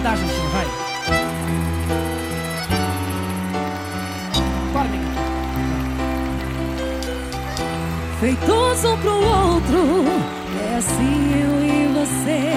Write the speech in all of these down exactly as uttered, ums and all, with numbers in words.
abordagem, vai. Bora, amiga. Feitos um pro outro, é assim eu e você.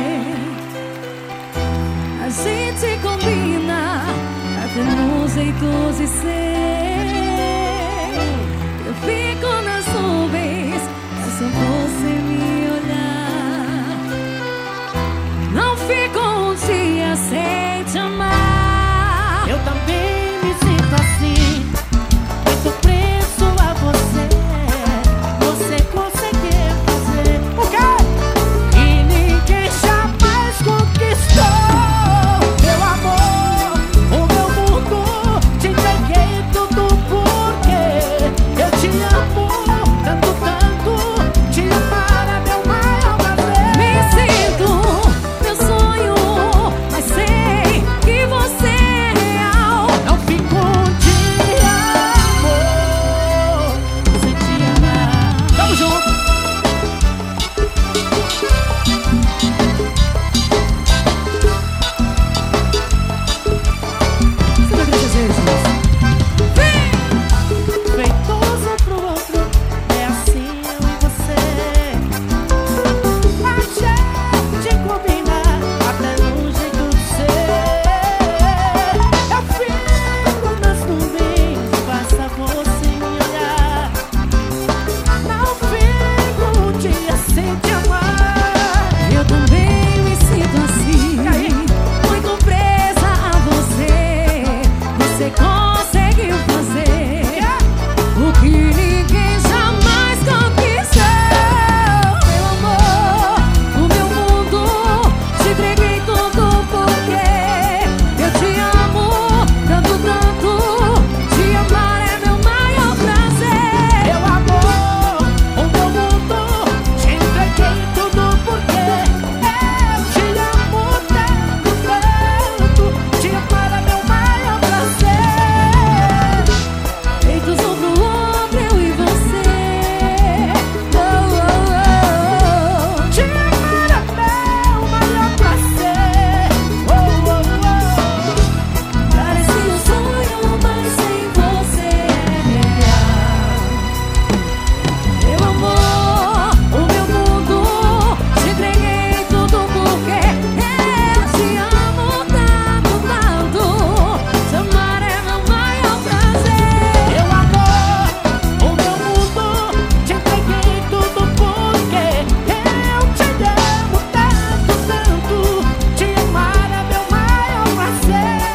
A gente combina até nos jeitos de ser. Eu fico nas nuvens, é só você me olhar. Não fico um dia sem te amar. Eu também me sinto assim, muito preso a você. Você conseguiu fazer O quê? que ninguém jamais conquistou. Meu amor, o meu mundo, te entreguei tudo porque eu te amo tanto, tanto. Te amar é meu maior prazer. Me sinto meu sonho, mas sei que você é real. Não fico um dia, amor, sem te amar. Tamo junto. Você vai querer dizer isso? Feitoso pro outro, é assim eu e você. A gente combina até no jeito de ser. Eu fico nas nuvens, basta você me olhar. Não fico um dia sem te amar. Eu também me sinto assim, muito presa a você. Você conseguiu fazer o que ninguém jamais conquistou. Meu amor, o meu mundo, te entreguei tudo porque eu te amo tanto, tanto. Te amar é meu maior prazer. Meu amor, o meu mundo, te entreguei tudo porque eu te amo tanto, tanto. Te amar é meu maior prazer. Feitos um pro outro, eu e você. Oh, oh, oh. Te amar é meu maior prazer. Oh, oh, oh. Parecia um sonho, mas sem você é real. Meu amor, o meu mundo, te entreguei tudo porque eu te amo tanto, tanto. Te amar é meu maior prazer. Meu amor, o meu mundo, te entreguei tudo porque eu te amo tanto, tanto. Te amar é meu maior prazer.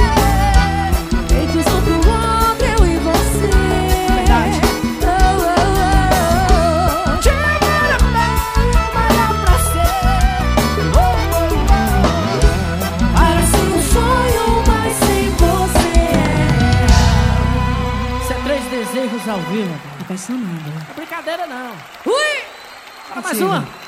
Feitos um pro outro, eu e você. Verdade. Oh, oh, oh. Te amar é meu maior prazer. Oh, oh, oh. Parece um sonho, mas sem você é real. Isso é três desejos ao vivo. Apaixonada. Não é brincadeira, não. Ui! Bora mais Mentira. uma.